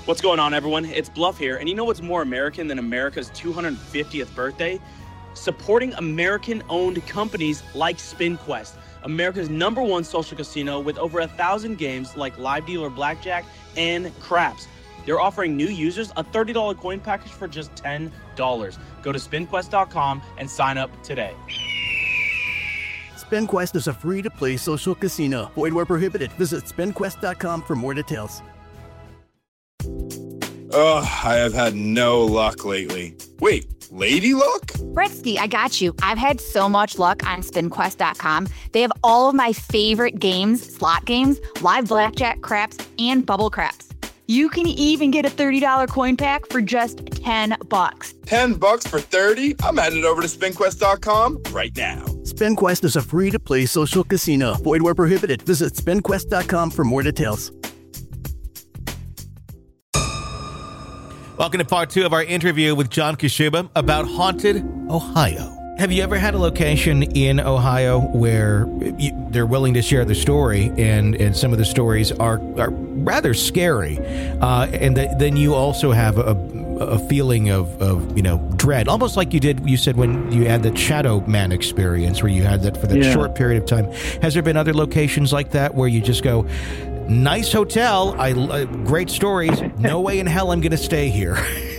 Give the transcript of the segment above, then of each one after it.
What's going on, everyone? It's Bluff here, and you know what's more American than America's 250th birthday? Supporting American-owned companies like SpinQuest, America's #1 social casino with over 1,000 games like Live Dealer Blackjack and Craps. They're offering new users a $30 coin package for just $10. Go to SpinQuest.com and sign up today. SpinQuest is a free-to-play social casino. Void where prohibited. Visit SpinQuest.com for more details. Ugh, I have had no luck lately. Wait, lady luck? Bretsky, I got you. I've had so much luck on SpinQuest.com. They have all of my favorite games, slot games, live blackjack, craps, and bubble craps. You can even get a $30 coin pack for just $10. $10 for 30? I'm headed over to SpinQuest.com right now. SpinQuest is a free-to-play social casino. Void where prohibited. Visit SpinQuest.com for more details. Welcome to part 2 of our interview with John Kashuba about haunted Ohio. Have you ever had a location in Ohio where they're willing to share the story, and some of the stories are rather scary, and then you also have a feeling of dread, almost like you said when you had that Shadow Man experience where you had that for that short period of time. Has there been other locations like that where you just go, nice hotel, great stories, no way in hell I'm going to stay here?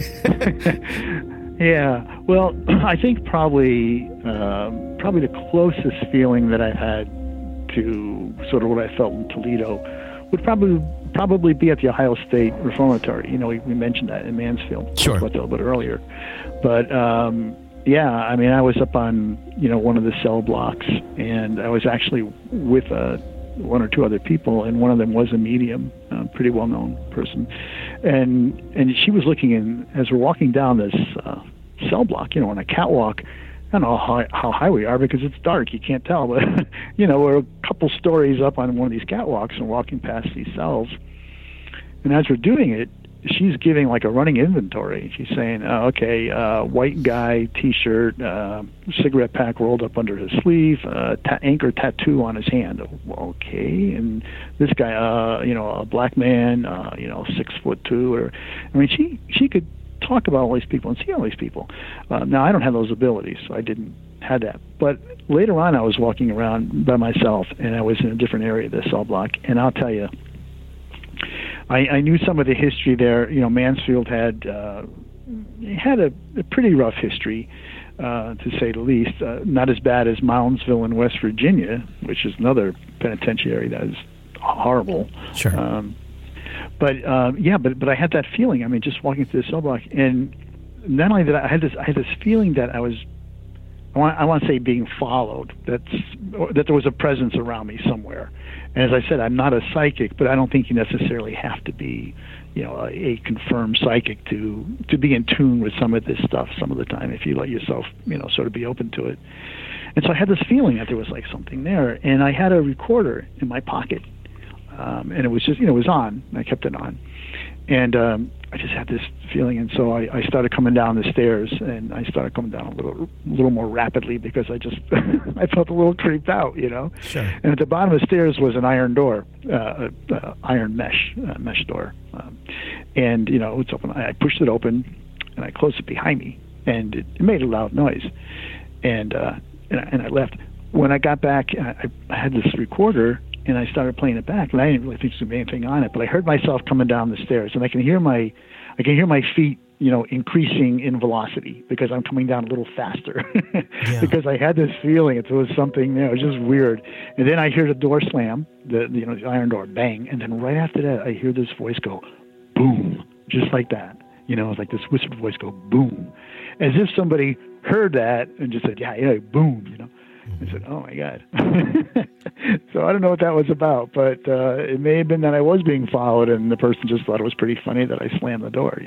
Yeah, well, I think probably the closest feeling that I've had to sort of what I felt in Toledo would probably be at the Ohio State Reformatory. We mentioned that in Mansfield. Sure. About that a little bit earlier. But I mean, I was up on one of the cell blocks, and I was actually with one or two other people, and one of them was a medium, a pretty well-known person, and she was looking in as we're walking down this cell block, on a catwalk. I don't know how high we are because it's dark, you can't tell, but we're a couple stories up on one of these catwalks and walking past these cells, and as we're doing it, she's giving like a running inventory. She's saying, white guy, T-shirt, cigarette pack rolled up under his sleeve, anchor tattoo on his hand. Okay, and this guy, a black man, 6'2", or she could talk about all these people and see all these people. Now I don't have those abilities, so I didn't have that. But later on, I was walking around by myself, and I was in a different area of the cell block, and I'll tell you, I knew some of the history there. Mansfield had a pretty rough history, to say the least. Not as bad as Moundsville in West Virginia, which is another penitentiary that is horrible. Sure. But I had that feeling. I mean, just walking through the cell block, and not only that, I had this feeling that I want to say being followed. That there was a presence around me somewhere. And as I said, I'm not a psychic, but I don't think you necessarily have to be, a confirmed psychic to be in tune with some of this stuff some of the time if you let yourself, sort of be open to it. And so I had this feeling that there was like something there, and I had a recorder in my pocket, and it was just, it was on. I kept it on, and I just had this feeling, and so I started coming down the stairs, and I started coming down a little more rapidly because I just I felt a little creeped out, Sure. And at the bottom of the stairs was an iron door, iron mesh door, and it's open. I pushed it open, and I closed it behind me, and it made a loud noise, and I left. When I got back, I had this recorder, and I started playing it back, and I didn't really think there was anything on it, but I heard myself coming down the stairs, and I can hear my feet, increasing in velocity because I'm coming down a little faster because I had this feeling that there was something there. It was just weird. And then I hear the door slam, the iron door, bang, and then right after that, I hear this voice go, boom, just like that. It's like this whispered voice go, boom, as if somebody heard that and just said, yeah, boom, I said, oh, my God. So I don't know what that was about, but it may have been that I was being followed, and the person just thought it was pretty funny that I slammed the door,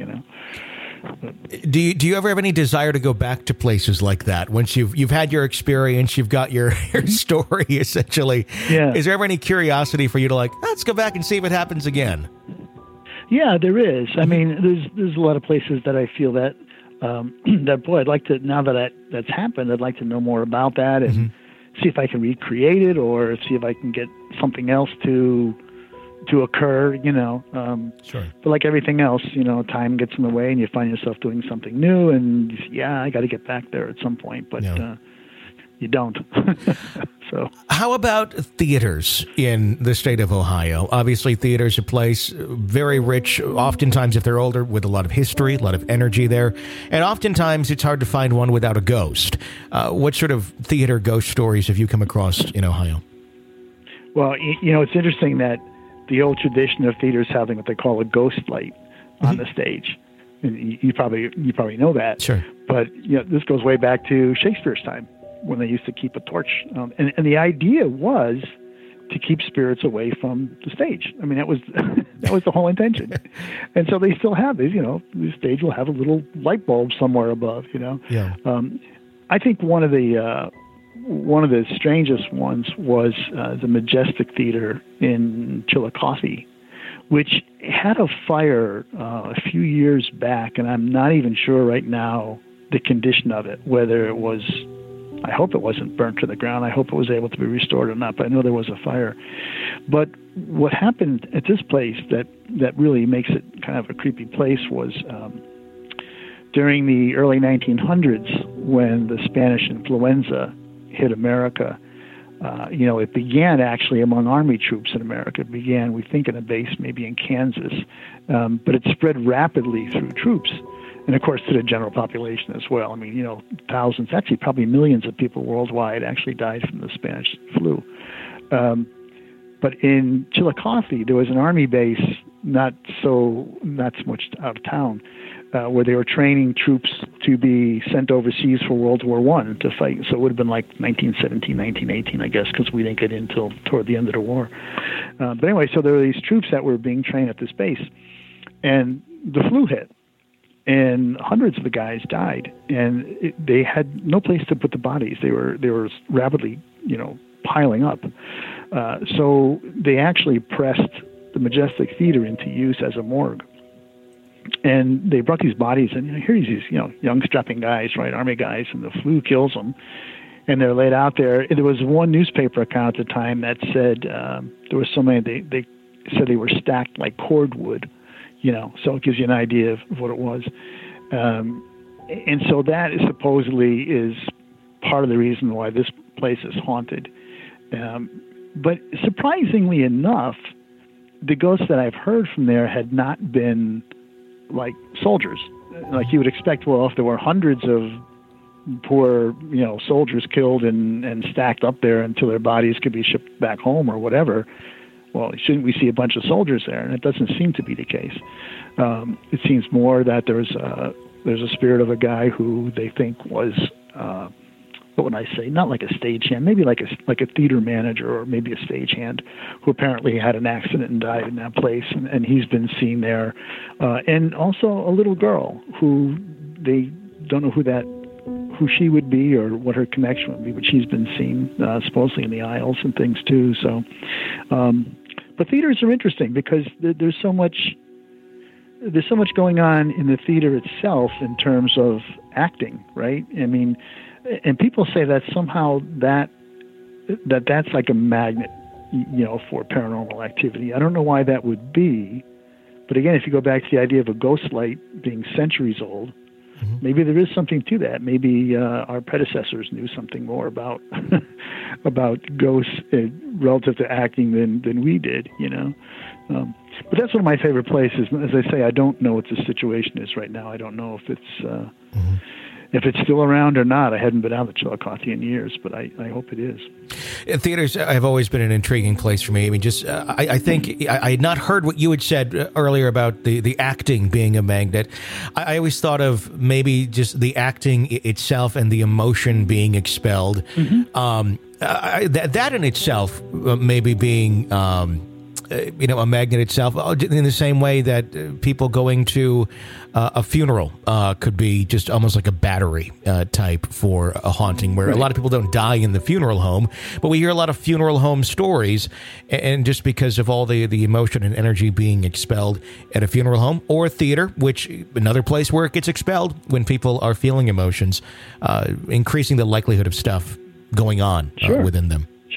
Do you ever have any desire to go back to places like that? Once you've had your experience, you've got your story, essentially. Yeah. Is there ever any curiosity for you to let's go back and see if it happens again? Yeah, there is. I mean, there's a lot of places that I feel that, I'd like to, now that that's happened, I'd like to know more about that and see if I can recreate it or see if I can get something else to to occur, Sure. But like everything else, time gets in the way and you find yourself doing something new and I got to get back there at some point, but you don't. So how about theaters in the state of Ohio? Obviously, theater's a place very rich, oftentimes if they're older, with a lot of history, a lot of energy there. And oftentimes it's hard to find one without a ghost. What sort of theater ghost stories have you come across in Ohio? Well, it's interesting that the old tradition of theaters having what they call a ghost light on the stage. And you probably know that. Sure. But this goes way back to Shakespeare's time, when they used to keep a torch. And the idea was to keep spirits away from the stage. I mean, that was the whole intention. And so they still have these, the stage will have a little light bulb somewhere above, Yeah. I think one of the strangest ones was the Majestic Theater in Chillicothe, which had a fire a few years back, and I'm not even sure right now the condition of it, whether it was, I hope it wasn't burnt to the ground. I hope it was able to be restored or not, but I know there was a fire. But what happened at this place that really makes it kind of a creepy place was during the early 1900s, when the Spanish influenza hit America, it began actually among Army troops in America. It began, we think, in a base maybe in Kansas, but it spread rapidly through troops. And, of course, to the general population as well. I mean, thousands, actually probably millions of people worldwide actually died from the Spanish flu. But in Chillicothe, there was an Army base not so much out of town, where they were training troops to be sent overseas for World War I to fight. So it would have been like 1917, 1918, I guess, because we didn't get in until toward the end of the war. But anyway, so there were these troops that were being trained at this base, and the flu hit. And hundreds of the guys died, and they had no place to put the bodies. They were rapidly, piling up. So they actually pressed the Majestic Theater into use as a morgue. And they brought these bodies, and here's these, young strapping guys, right, Army guys, and the flu kills them. And they're laid out there. There was one newspaper account at the time that said there were so many. They said they were stacked like cordwood. So it gives you an idea of what it was. And so that supposedly is part of the reason why this place is haunted. But surprisingly enough, the ghosts that I've heard from there had not been like soldiers. Like you would expect, well, if there were hundreds of poor, soldiers killed and stacked up there until their bodies could be shipped back home or whatever, well, shouldn't we see a bunch of soldiers there? And it doesn't seem to be the case. It seems more that there's a spirit of a guy who they think was, what would I say? Not like a stagehand, maybe like a theater manager or maybe a stagehand who apparently had an accident and died in that place, and he's been seen there. And also a little girl who they don't know who she would be or what her connection would be, but she's been seen supposedly in the aisles and things too. So, but theaters are interesting because there's so much going on in the theater itself in terms of acting, right? I mean, and people say that somehow that's like a magnet, for paranormal activity. I don't know why that would be, but again, if you go back to the idea of a ghost light being centuries old, maybe there is something to that. Maybe our predecessors knew something more about ghosts relative to acting than we did, But that's one of my favorite places. As I say, I don't know what the situation is right now. I don't know if it's still around or not. I hadn't been out of Chillicothe in years, but I hope it is. Theaters have always been an intriguing place for me. I mean, I think I had not heard what you had said earlier about the acting being a magnet. I always thought of maybe just the acting itself and the emotion being expelled. That in itself maybe being a magnet itself, in the same way that people going to a funeral could be just almost like a battery type for a haunting, where a lot of people don't die in the funeral home, but we hear a lot of funeral home stories, and just because of all the emotion and energy being expelled at a funeral home or a theater, which another place where it gets expelled when people are feeling emotions, increasing the likelihood of stuff going on within them. Sure.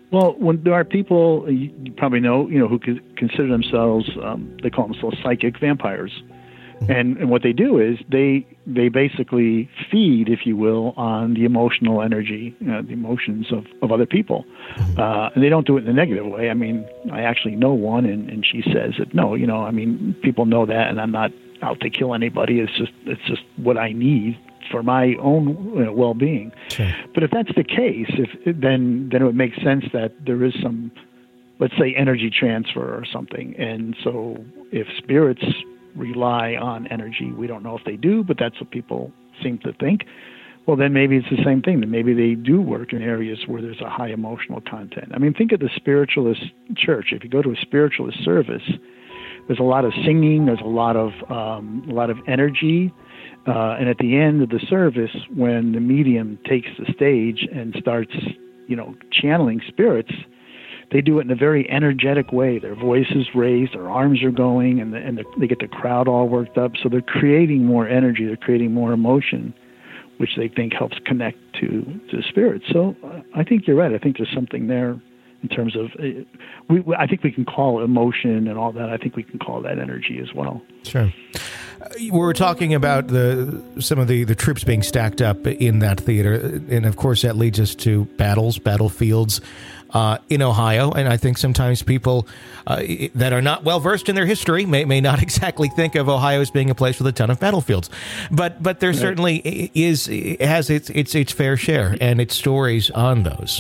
Well, when there are people you probably know, who consider themselves, they call themselves psychic vampires, and what they do is they basically feed, if you will, on the emotional energy, the emotions of other people, and they don't do it in a negative way. I mean, I actually know one, and she says that no, I mean, people know that, and I'm not out to kill anybody. It's just what I need for my own well-being. Sure. But if that's the case, then it would make sense that there is some, let's say, energy transfer or something. And so if spirits rely on energy, we don't know if they do, but that's what people seem to think. Well, then maybe it's the same thing. Then maybe they do work in areas where there's a high emotional content. I mean, think of the spiritualist church. If you go to a spiritualist service, there's a lot of singing. There's a lot of energy. And at the end of the service, when the medium takes the stage and starts, channeling spirits, they do it in a very energetic way. Their voice is raised, their arms are going, and they get the crowd all worked up. So they're creating more energy, they're creating more emotion, which they think helps connect to the spirits. So I think you're right. I think there's something there in terms of, I think we can call emotion and all that. I think we can call that energy as well. Sure. We were talking about some of the troops being stacked up in that theater, and of course that leads us to battlefields in Ohio. And I think sometimes people that are not well versed in their history may not exactly think of Ohio as being a place with a ton of battlefields, but there certainly has its fair share and its stories on those.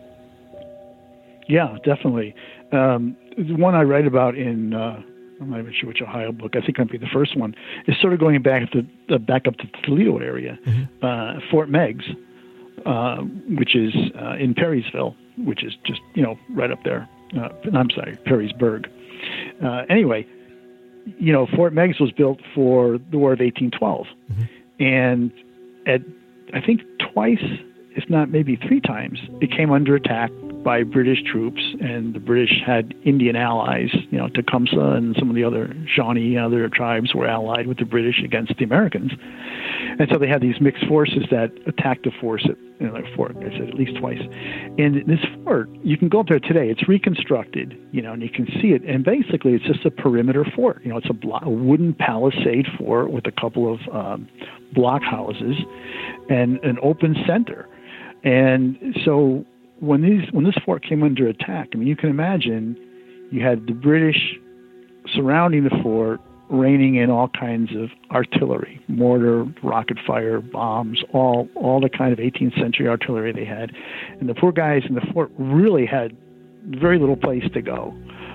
Yeah, definitely. The one I write about in, I'm not even sure which Ohio book, I think it might be the first one, is sort of going back up to the Toledo area, Fort Meigs, which is in Perrysville, which is just, right up there. I'm sorry, Perrysburg. Anyway, Fort Meigs was built for the War of 1812. And I think twice, if not maybe three times, it came under attack by British troops, and the British had Indian allies. Tecumseh and some of the other Shawnee and other tribes were allied with the British against the Americans. And so they had these mixed forces that attacked the fort, I said at least twice. And this fort, you can go up there today. It's reconstructed, and you can see it. And basically, it's just a perimeter fort. It's a wooden palisade fort with a couple of block houses and an open center. And so when this fort came under attack, I mean, you can imagine you had the British surrounding the fort, raining in all kinds of artillery, mortar, rocket fire, bombs, all the kind of 18th century artillery they had. And the poor guys in the fort really had very little place to go.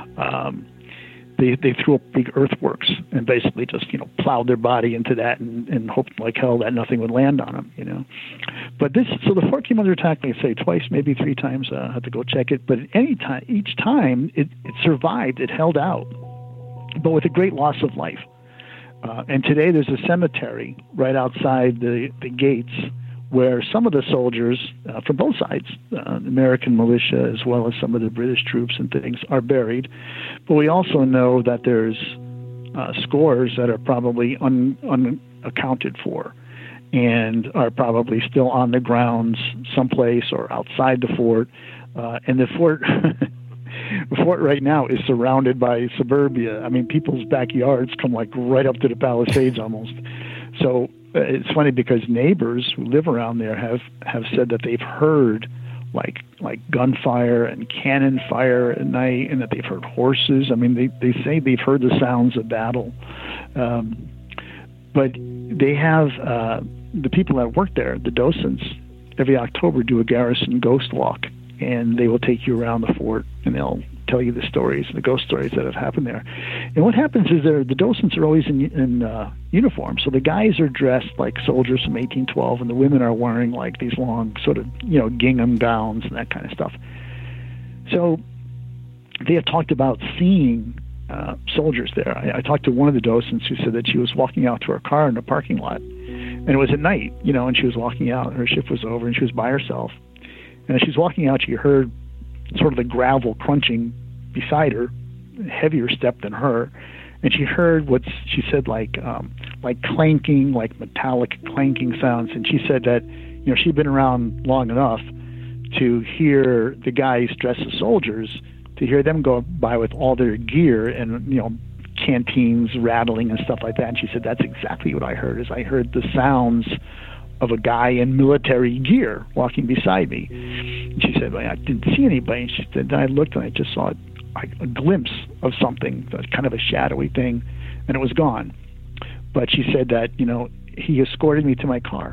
They threw up big earthworks and basically just, plowed their body into that and hoped like hell that nothing would land on them, But so the fort came under attack, like I say, twice, maybe three times. I had to go check it. But each time it survived, it held out, but with a great loss of life. And today there's a cemetery right outside the gates where some of the soldiers from both sides, the American militia as well as some of the British troops and things, are buried. But we also know that there's scores that are probably unaccounted for and are probably still on the grounds someplace or outside the fort. And the fort... The fort right now is surrounded by suburbia. I mean, people's backyards come like right up to the Palisades almost. So it's funny because neighbors who live around there have said that they've heard like gunfire and cannon fire at night, and that they've heard horses. I mean, they say they've heard the sounds of battle. But they have the people that work there, the docents, every October do a garrison ghost walk. And they will take you around the fort, and they'll tell you the ghost stories that have happened there. And what happens is the docents are always in uniform. So the guys are dressed like soldiers from 1812, and the women are wearing like these long sort of, gingham gowns and that kind of stuff. So they had talked about seeing soldiers there. I talked to one of the docents who said that she was walking out to her car in the parking lot, and it was at night, and she was walking out, and her shift was over, and she was by herself. And as she's walking out, she heard sort of the gravel crunching beside her, heavier step than her. And she heard what she said, like clanking, like metallic clanking sounds. And she said that, she'd been around long enough to hear the guys dressed as soldiers, to hear them go by with all their gear and, canteens rattling and stuff like that. And she said, that's exactly what I heard, is I heard the sounds of a guy in military gear walking beside me. And she said, well, I didn't see anybody. And she said, then I looked and I just saw a glimpse of something, kind of a shadowy thing, and it was gone. But she said that, he escorted me to my car.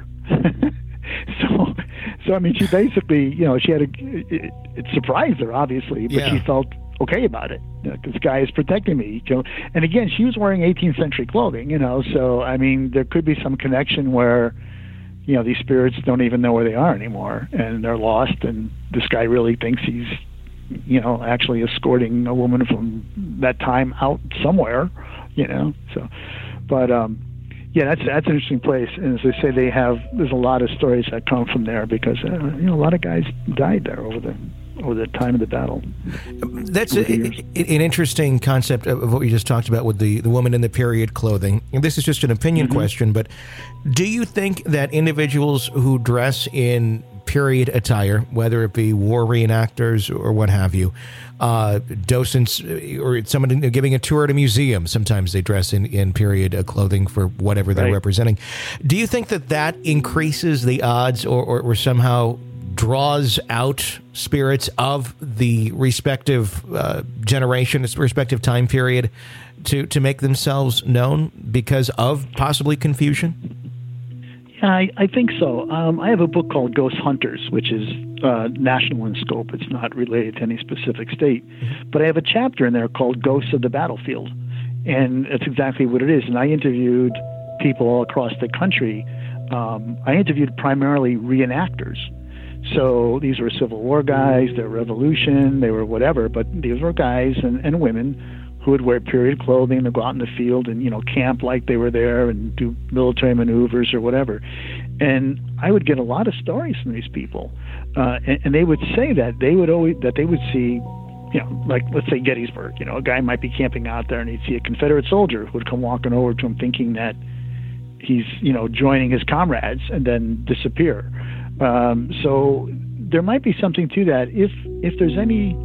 So I mean, she basically, she had it surprised her, obviously, but she felt okay about it. This guy is protecting me. And again, she was wearing 18th century clothing, so I mean, there could be some connection where, these spirits don't even know where they are anymore, and they're lost, and this guy really thinks he's, actually escorting a woman from that time out somewhere, So, but yeah, that's an interesting place, and as I say, there's a lot of stories that come from there because a lot of guys died there over the time of the battle. That's an interesting concept of what you just talked about with the woman in the period clothing. And this is just an opinion question, but do you think that individuals who dress in period attire, whether it be war reenactors or what have you, docents or someone giving a tour at a museum, sometimes they dress in period clothing for whatever they're representing. Do you think that increases the odds or somehow draws out spirits of the respective generation, respective time period to make themselves known because of possibly confusion? Yeah, I think so. I have a book called Ghost Hunters, which is national in scope. It's not related to any specific state. But I have a chapter in there called Ghosts of the Battlefield. And that's exactly what it is. And I interviewed people all across the country. I interviewed primarily reenactors. So these were Civil War guys, they were Revolution, they were whatever, but these were guys and women who would wear period clothing to go out in the field and, camp like they were there and do military maneuvers or whatever. And I would get a lot of stories from these people. And they would say that they would see, like, let's say Gettysburg, a guy might be camping out there and he'd see a Confederate soldier who would come walking over to him thinking that he's, joining his comrades and then disappear. So there might be something to that. If there's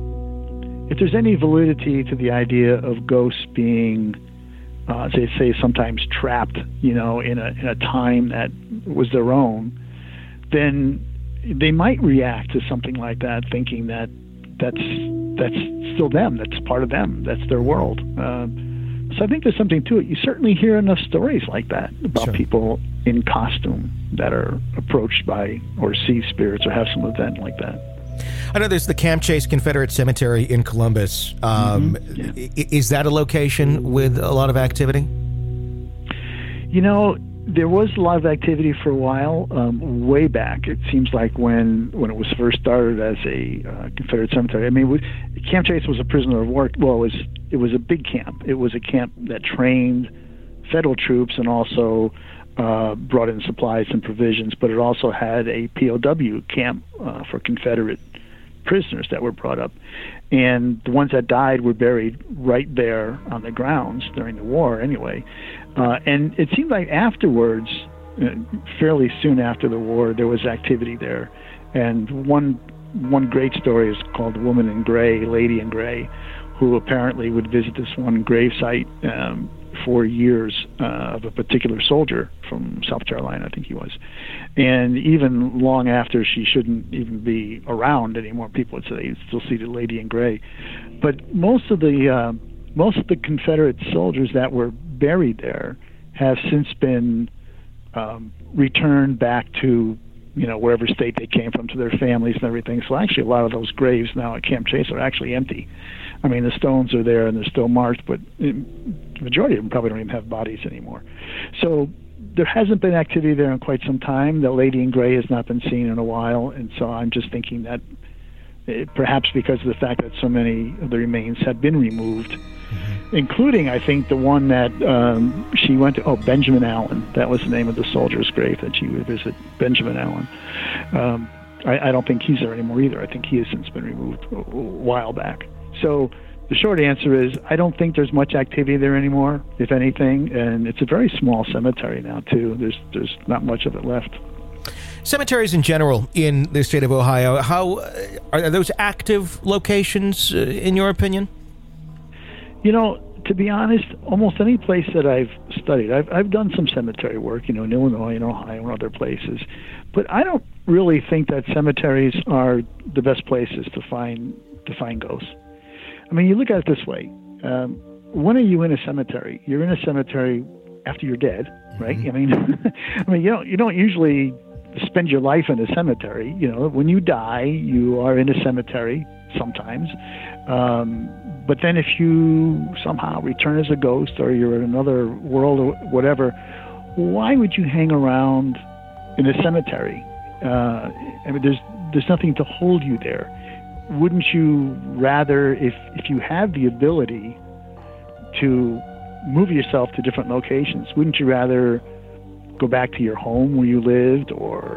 any validity to the idea of ghosts being, say sometimes trapped, in a time that was their own, then they might react to something like that, thinking that that's still them, that's part of them, that's their world. So I think there's something to it. You certainly hear enough stories like that about people in costume that are approached by or see spirits or have some event like that. I know there's the Camp Chase Confederate Cemetery in Columbus. Is that a location with a lot of activity? There was a lot of activity for a while, way back. It seems like when it was first started as a Confederate cemetery. I mean, Camp Chase was a prisoner of war. Well, it was a big camp. It was a camp that trained federal troops and also brought in supplies and provisions, but it also had a POW camp for Confederate prisoners that were brought up. And the ones that died were buried right there on the grounds during the war anyway. And it seemed like afterwards, fairly soon after the war, there was activity there. And one great story is called Woman in Gray, Lady in Gray, who apparently would visit this one grave site for years of a particular soldier from South Carolina, I think he was. And even long after she shouldn't even be around anymore, people would say you still see the Lady in Gray. But most of the Confederate soldiers that were buried there have since been returned back to wherever state they came from, to their families and everything. So actually a lot of those graves now at Camp Chase are actually empty. I mean, the stones are there and they're still marked, but the majority of them probably don't even have bodies anymore. So there hasn't been activity there in quite some time. The Lady in Gray has not been seen in a while, and so I'm just thinking that perhaps because of the fact that so many of the remains have been removed, including, I think, the one that she went to, Benjamin Allen. That was the name of the soldier's grave that she would visit, Benjamin Allen. I don't think he's there anymore either. I think he has since been removed a while back. So the short answer is I don't think there's much activity there anymore, if anything, and it's a very small cemetery now, too. There's not much of it left. Cemeteries in general in the state of Ohio, how are those active locations in your opinion? To be honest, almost any place that I've studied, I've done some cemetery work, in Illinois and Ohio and other places, but I don't really think that cemeteries are the best places to find ghosts. I mean, you look at it this way: when are you in a cemetery? You're in a cemetery after you're dead, right? Mm-hmm. I mean, you don't usually spend your life in a cemetery. When you die, you are in a cemetery sometimes. But then if you somehow return as a ghost or you're in another world or whatever, why would you hang around in a cemetery? I mean, there's nothing to hold you there. Wouldn't you rather, if you have the ability to move yourself to different locations, wouldn't you rather go back to your home where you lived, or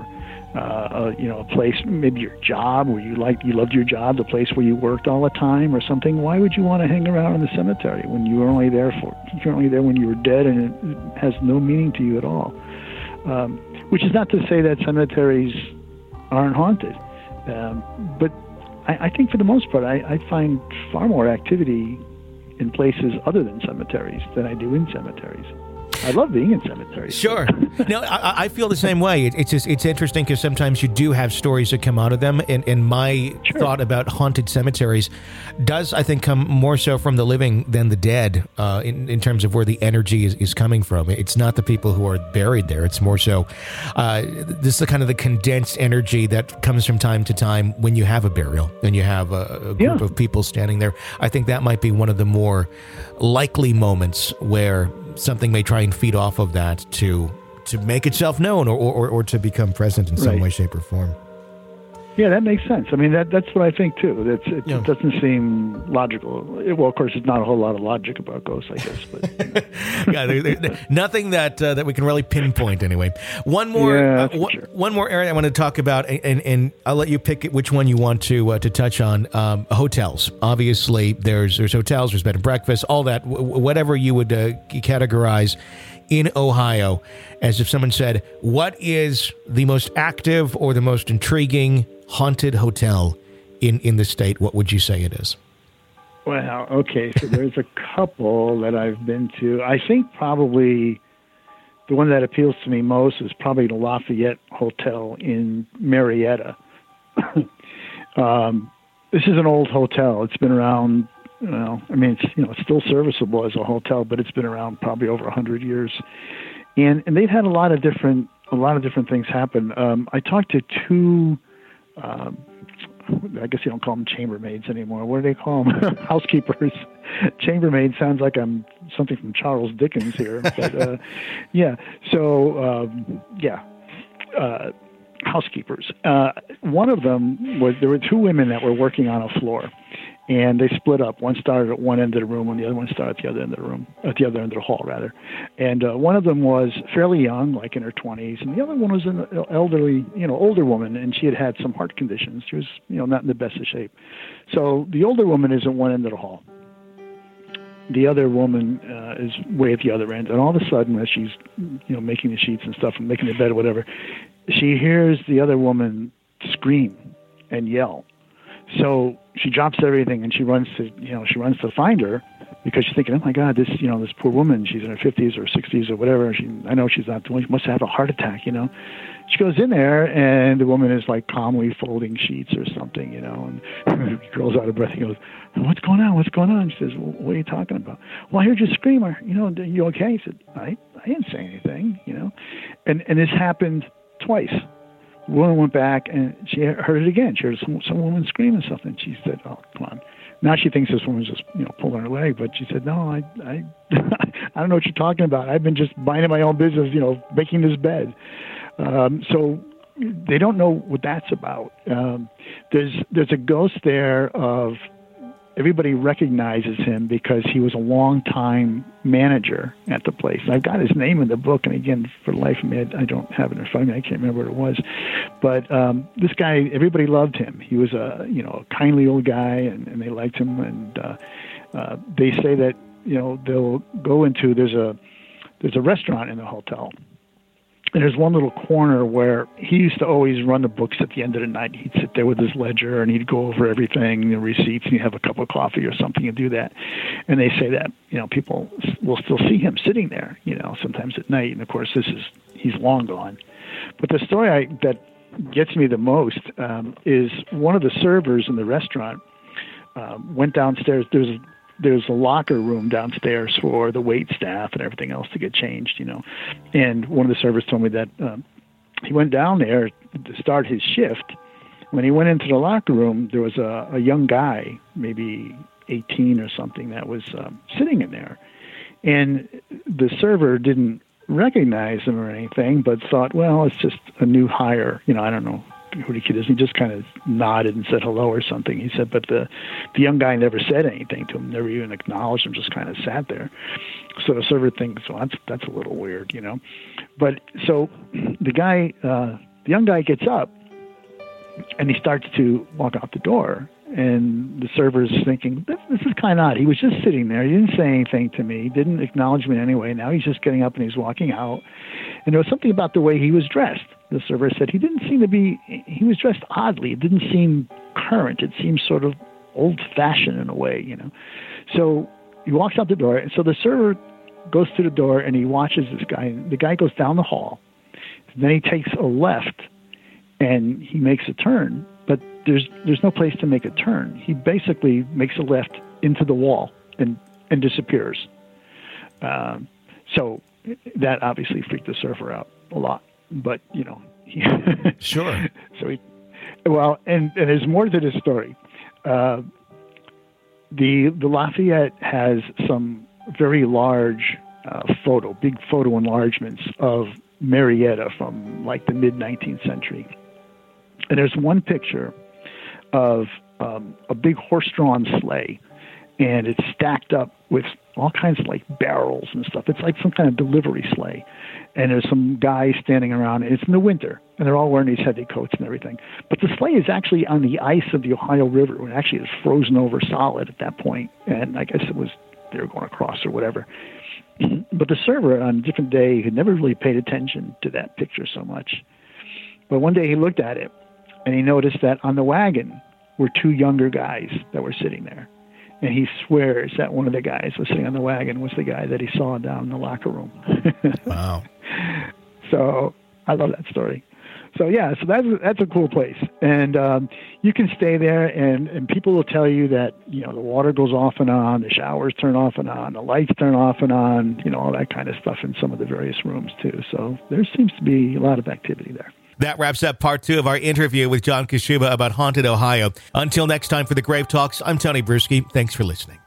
a place, maybe your job where you loved your job, the place where you worked all the time or something? Why would you want to hang around in the cemetery when you're only there when you were dead, and it has no meaning to you at all? Which is not to say that cemeteries aren't haunted, but I think for the most part, I find far more activity in places other than cemeteries than I do in cemeteries. I love being in cemeteries. Sure. No, I feel the same way. It's interesting because sometimes you do have stories that come out of them, and my thought about haunted cemeteries does, I think, come more so from the living than the dead in terms of where the energy is coming from. It's not the people who are buried there. It's more so this is kind of the condensed energy that comes from time to time when you have a burial and you have a group of people standing there. I think that might be one of the more likely moments where something may try and feed off of that to make itself known or to become present in some way, shape, or form. Yeah, that makes sense. I mean, that's what I think too. It doesn't seem logical. Well, of course, it's not a whole lot of logic about ghosts, I guess. But yeah, nothing that we can really pinpoint anyway. One more area I want to talk about, and I'll let you pick which one you want to touch on. Hotels. Obviously, there's hotels, there's bed and breakfast, all that. Whatever you would categorize in Ohio, as if someone said, what is the most active or the most intriguing haunted hotel in the state? What would you say it is? Well, okay, so there's a couple that I've been to. I think probably the one that appeals to me most is probably the Lafayette Hotel in Marietta. This is an old hotel. It's been around. Well, I mean, it's still serviceable as a hotel, but it's been around probably over 100 years, and they've had a lot of different things happen. I talked to two, I guess you don't call them chambermaids anymore. What do they call them? Housekeepers. Chambermaid sounds like I'm something from Charles Dickens here, but yeah. So housekeepers. One of them there were two women that were working on a floor. And they split up. One started at one end of the room, and the other one started at the other end of the room, at the other end of the hall, rather. And one of them was fairly young, like in her 20s, and the other one was an elderly, older woman, and she had had some heart conditions. She was, not in the best of shape. So the older woman is at one end of the hall. The other woman is way at the other end, and all of a sudden, as she's, making the sheets and stuff and making the bed or whatever, she hears the other woman scream and yell. So she drops everything and she runs to find her, because she's thinking, oh my God, this poor woman, she's in her 50s or 60s or whatever. I know she's not doing, she must have a heart attack, She goes in there and the woman is like calmly folding sheets or something, and the girl's out of breath. He goes, what's going on? What's going on? She says, well, what are you talking about? Well, I heard you scream. Are you okay? He said, I didn't say anything, And this happened twice. The woman went back and she heard it again. She heard some woman scream and something. She said, oh, come on. Now she thinks this woman's just, pulling her leg, but she said, no, I don't know what you're talking about. I've been just minding my own business, making this bed. So they don't know what that's about. There's a ghost there of, everybody recognizes him because he was a long-time manager at the place. I've got his name in the book, and again, for the life of me, I don't have it in front of me. I can't remember what it was. But this guy, everybody loved him. He was a kindly old guy, and they liked him. And they say that they'll go into there's a restaurant in the hotel, And there's one little corner where he used to always run the books at the end of the night. He'd sit there with his ledger and he'd go over everything, the receipts, and he'd have a cup of coffee or something and do that. And they say that, people will still see him sitting there, sometimes at night. And of course, he's long gone. But the story that gets me the most is one of the servers in the restaurant went downstairs. There's a locker room downstairs for the wait staff and everything else to get changed, And one of the servers told me that he went down there to start his shift. When he went into the locker room, there was a young guy, maybe 18 or something, that was sitting in there. And the server didn't recognize him or anything, but thought, well, it's just a new hire. I don't know who the kid is. He just kind of nodded and said hello or something. He said, but the young guy never said anything to him, never even acknowledged him, just kind of sat there. So the server thinks, well, that's a little weird, But so the young guy gets up and he starts to walk out the door. And the server's thinking, this is kind of odd. He was just sitting there. He didn't say anything to me. He didn't acknowledge me anyway. Now he's just getting up and he's walking out. And there was something about the way he was dressed. The server said he was dressed oddly. It didn't seem current. It seemed sort of old-fashioned in a way, So he walks out the door. And so the server goes to the door and he watches this guy. The guy goes down the hall. Then he takes a left and he makes a turn. But there's no place to make a turn. He basically makes a left into the wall and disappears. So that obviously freaked the server out a lot. But Sure. So and there's more to this story. The Lafayette has some very large big photo enlargements of Marietta from like the mid 19th century. And there's one picture of a big horse-drawn sleigh, and it's stacked up with all kinds of like barrels and stuff. It's like some kind of delivery sleigh. And there's some guys standing around, and it's in the winter, and they're all wearing these heavy coats and everything. But the sleigh is actually on the ice of the Ohio River, when actually it's frozen over solid at that point. And I guess they were going across or whatever. But the server on a different day had never really paid attention to that picture so much. But one day he looked at it, and he noticed that on the wagon were two younger guys that were sitting there. And he swears that one of the guys was sitting on the wagon was the guy that he saw down in the locker room. Wow. So I love that story. So that's a cool place. And you can stay there, and people will tell you that, the water goes off and on, the showers turn off and on, the lights turn off and on, all that kind of stuff in some of the various rooms too. So there seems to be a lot of activity there. That wraps up part 2 of our interview with John Kashuba about Haunted Ohio. Until next time for the Grave Talks, I'm Tony Bruschi. Thanks for listening.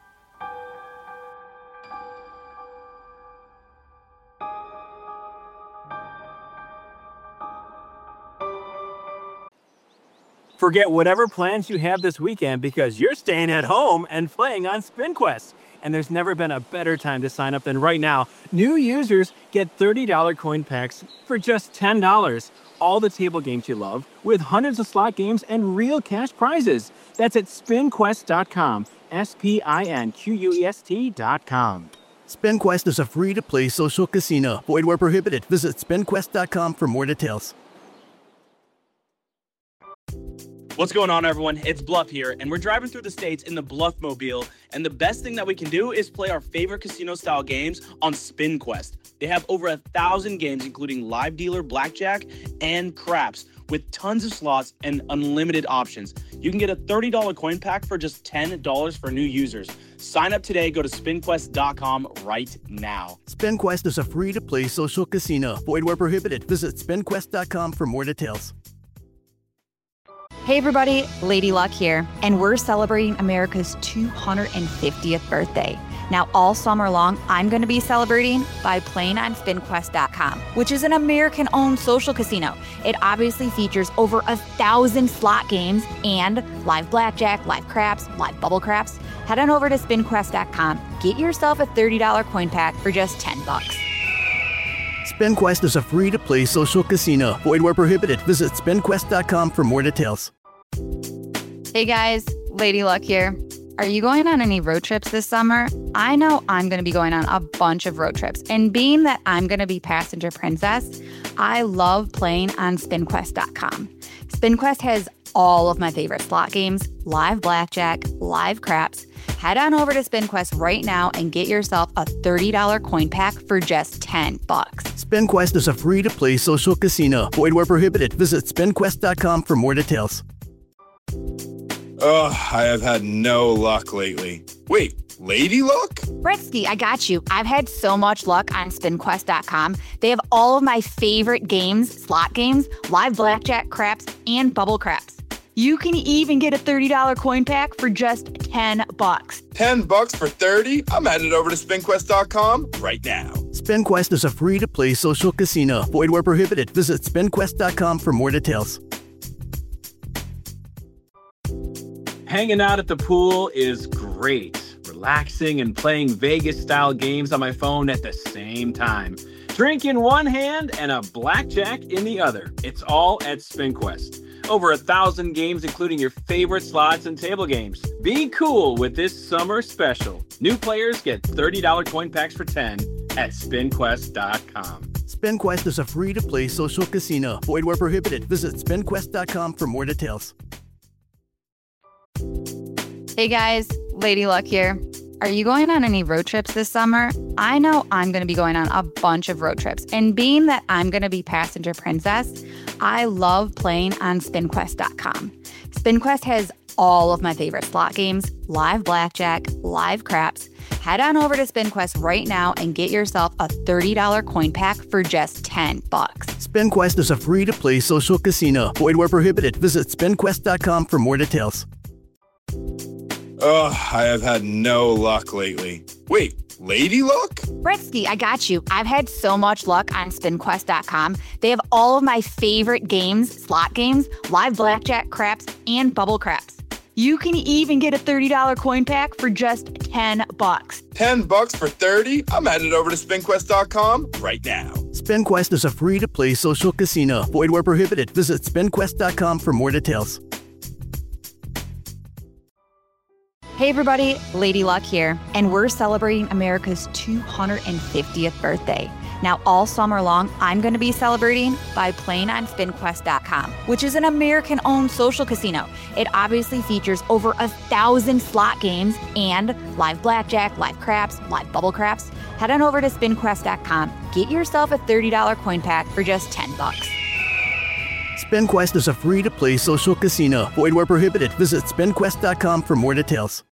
Forget whatever plans you have this weekend because you're staying at home and playing on SpinQuest. And there's never been a better time to sign up than right now. New users get $30 coin packs for just $10. All the table games you love, with hundreds of slot games and real cash prizes. That's at SpinQuest.com. SpinQuest.com. SpinQuest is a free-to-play social casino. Void where prohibited. Visit SpinQuest.com for more details. What's going on, everyone? It's Bluff here, and we're driving through the states in the Bluff Mobile, and the best thing that we can do is play our favorite casino-style games on SpinQuest. They have over 1,000 games, including live dealer, blackjack, and craps, with tons of slots and unlimited options. You can get a $30 coin pack for just $10 for new users. Sign up today. Go to SpinQuest.com right now. SpinQuest is a free-to-play social casino. Void where prohibited. Visit SpinQuest.com for more details. Hey everybody, Lady Luck here, and we're celebrating America's 250th birthday. Now, all summer long, I'm going to be celebrating by playing on SpinQuest.com, which is an American-owned social casino. It obviously features over 1,000 slot games and live blackjack, live craps, live bubble craps. Head on over to SpinQuest.com. Get yourself a $30 coin pack for just $10. SpinQuest is a free-to-play social casino. Void where prohibited. Visit SpinQuest.com for more details. Hey guys, Lady Luck here. Are you going on any road trips this summer? I know I'm going to be going on a bunch of road trips. And being that I'm going to be passenger princess, I love playing on SpinQuest.com. SpinQuest has all of my favorite slot games, live blackjack, live craps. Head on over to SpinQuest right now and get yourself a $30 coin pack for just $10. SpinQuest is a free-to-play social casino. Void where prohibited. Visit SpinQuest.com for more details. Ugh, I have had no luck lately. Wait, Lady Luck? Britsky, I got you. I've had so much luck on SpinQuest.com. They have all of my favorite games, slot games, live blackjack, craps, and bubble craps. You can even get a $30 coin pack for just $10. $10 for 30? I'm headed over to SpinQuest.com right now. SpinQuest is a free-to-play social casino. Void where prohibited. Visit SpinQuest.com for more details. Hanging out at the pool is great. Relaxing and playing Vegas-style games on my phone at the same time. Drink in one hand and a blackjack in the other. It's all at SpinQuest. Over 1,000 games, including your favorite slots and table games. Be cool with this summer special. New players get $30 coin packs for $10 at SpinQuest.com. SpinQuest is a free-to-play social casino. Void where prohibited. Visit SpinQuest.com for more details. Hey guys, Lady Luck here. Are you going on any road trips this summer? I know I'm going to be going on a bunch of road trips. And being that I'm going to be passenger princess, I love playing on SpinQuest.com. SpinQuest has all of my favorite slot games, live blackjack, live craps. Head on over to SpinQuest right now and get yourself a $30 coin pack for just $10. SpinQuest is a free-to-play social casino. Void where prohibited. Visit SpinQuest.com for more details. Ugh, I have had no luck lately. Wait, Lady Luck? Britsky, I got you. I've had so much luck on SpinQuest.com. They have all of my favorite games, slot games, live blackjack, craps, and bubble craps. You can even get a $30 coin pack for just $10. $10 for 30? I'm headed over to SpinQuest.com right now. SpinQuest is a free-to-play social casino. Void where prohibited. Visit SpinQuest.com for more details. Hey everybody, Lady Luck here, and we're celebrating America's 250th birthday. Now, all summer long, I'm going to be celebrating by playing on SpinQuest.com, which is an American-owned social casino. It obviously features over 1,000 slot games and live blackjack, live craps, live bubble craps. Head on over to SpinQuest.com, get yourself a $30 coin pack for just $10. SpinQuest is a free-to-play social casino. Void where prohibited. Visit SpinQuest.com for more details.